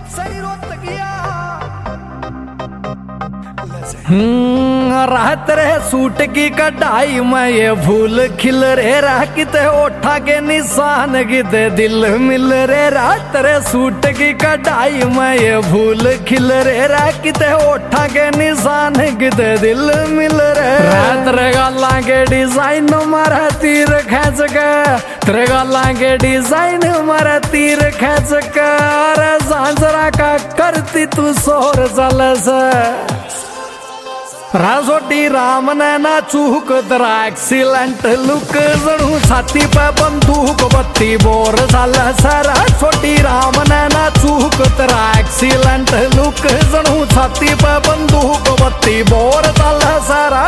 सही रोत किया राहत रहे सूट की कढ़ाई में ये फूल खिल रे रहा किते ओठा के निशान किते दिल मिल रे राहत रहे सूट की कढ़ाई में ये फूल खिल रे रहा किते ओठा के निशान किते दिल मिल रे रात रे गाला के डिजाइन मारा तीर खींच के तेरे गाला के डिजाइन मारा तीर खींच के अरे सांसरा का करती तू शोर चल से राजोटी राम ने ना चूक तेरा एक्सीलेंट लुक जड़ू छाती पे बंदूक बत्ती बोर साल सारा छोटी राम ने ना चूक तेरा एक्सीलेंट लुक जड़ू छाती पे बंदूक बत्ती बोर साल सारा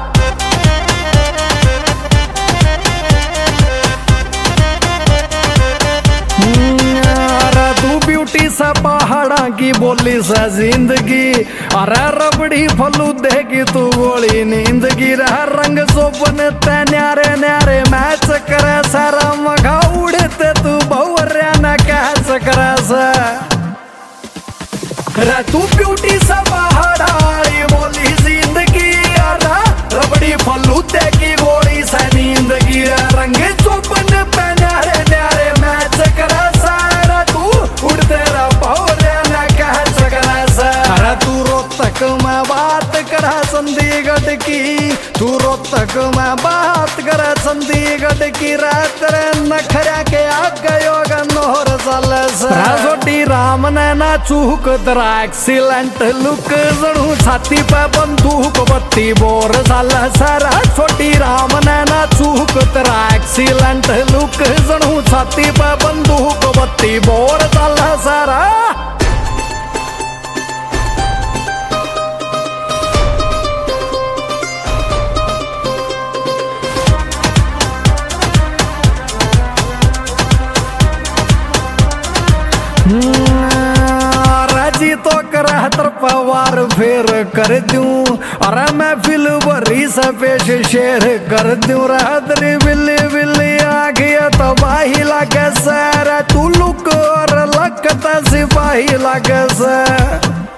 ब्यूटी सा पहाड़ा की बोली सा जिंदगी अरे रबड़ी फलू देगी तू गोली नींद की रहा रंग सोपन ते न्यारे न्यारे मैच करे सारा मघा उड़ते तू बहुरिया न कैच करे सा तू ब्यूटी सा पहाड़ा बोली जिंदगी अरे रबड़ी फलू देगी गोली सा नींद की रंग सोपन ते न्यारे न्यारे मैच करे रोहतक में बात करा चंडीगढ़ की तू रोहतक में बात करा चंडीगढ़ की रात रे नखरा के आग गयो गनोर राजोटी राम ने ना चूक तेरा एक्सीलेंट लुक जड़ू छाती पे बंदूक बत्ती बोर साल सारा छोटी राम ने ना चूक तेरा एक्सीलेंट लुक जड़ू छाती पे बंदूक बत्ती बोर साल सारा राजी तो करा तर पवार फेर कर दूं अरे मैं फिल भरी से पेश शेर कर दूं रात्रि बिल्ली बिल्ली आखिया तबाही लगे सर तू लुक और लगता सिपाही लगे सर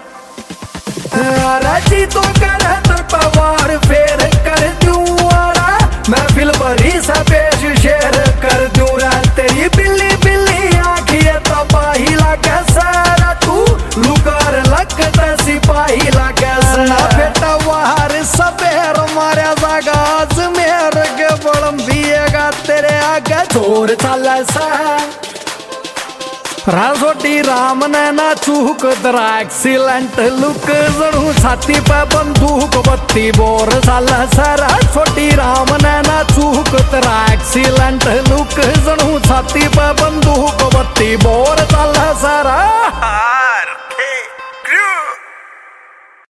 राजी तो करा तर पवार फेर कर दूं अरे मैं फिल भरी से पेश शेर कर दूं रात्रि बिल्ली बिल्ली आखिया तबाही लगे सर तू लुकर लगता सिपाही लगे सना बेटा वार सबेर मारे जागाज मेर के बड़म दिएगा तेरे आगे छोर चल सा राजोटी राम ने ना चूक तेरा एक्सीलेंट लुक जड़ू छाती पे बंदूक बत्ती बोर साल सारा छोटी राम ने ना चूक तेरा एक्सीलेंट लुक जड़ू छाती पे बंदूक बत्ती बोर साल सारा